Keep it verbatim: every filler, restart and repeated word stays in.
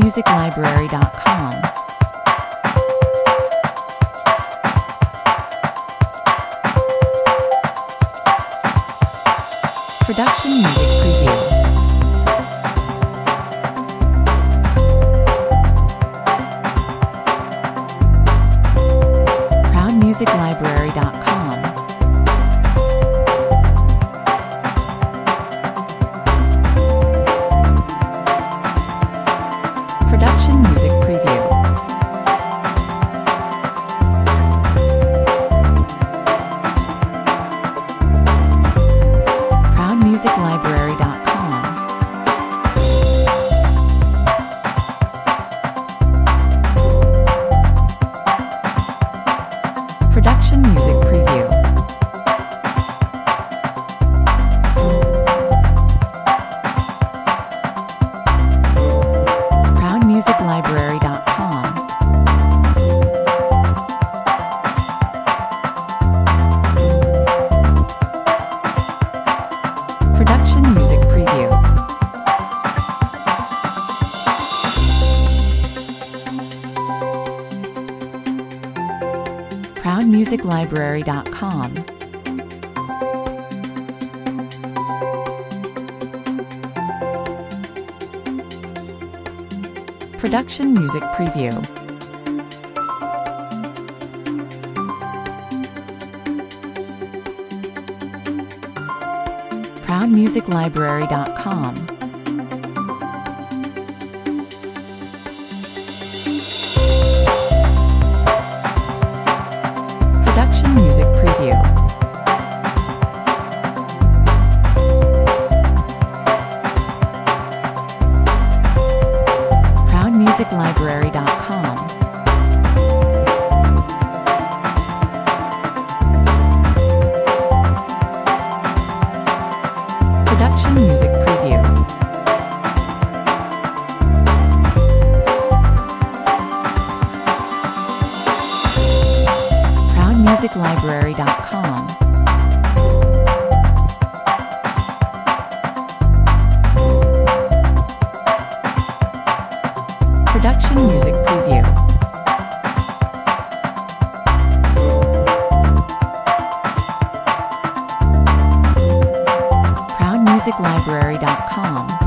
music library dot com. Production music preview. proud music library dot com. Production music preview. proud music library dot com. Production music preview. proud music library dot com. Production music preview. proud music library dot com. Production music preview. proud music library dot com. Production music preview. proud music library dot com. Production music preview. proud music library dot com. Production music preview. proud music library dot com.